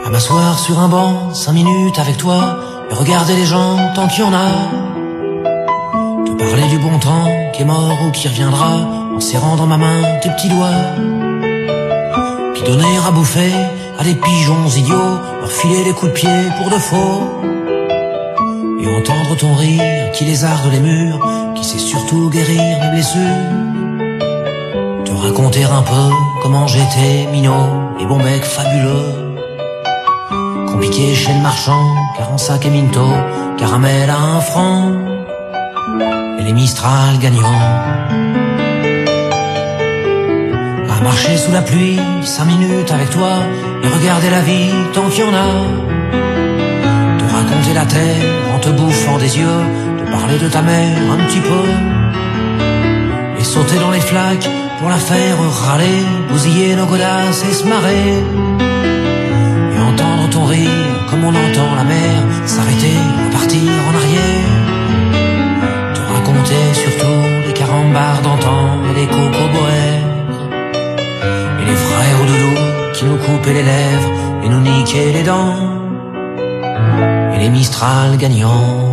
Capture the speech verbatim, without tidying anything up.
À m'asseoir sur un banc, cinq minutes avec toi, et regarder les gens tant qu'il y en a. Te parler du bon temps qui est mort ou qui reviendra, en serrant dans ma main tes petits doigts. Puis donner à bouffer à des pigeons idiots, leur filer les coups de pied pour de faux. Et entendre ton rire qui lézarde les murs, qui sait surtout guérir mes blessures. Te raconter un peu comment j'étais minot et bon mec fabuleux. Compliqué chez le marchand, car en sac et minto, caramel à un franc, et les Mistral gagnants. À marcher sous la pluie, cinq minutes avec toi, et regarder la vie tant qu'il y en a. Te raconter la terre en te bouffant des yeux, te parler de ta mère un petit peu, et sauter dans les flaques pour la faire râler, bousiller nos godasses et se marrer. Et entendre ton rire comme on entend la mer s'arrêter, repartir en arrière. Te raconter surtout les carambars d'antan et les cocoboères, et les frères au doudou qui nous coupaient les lèvres et nous niquaient les dents, et les Mistral gagnants.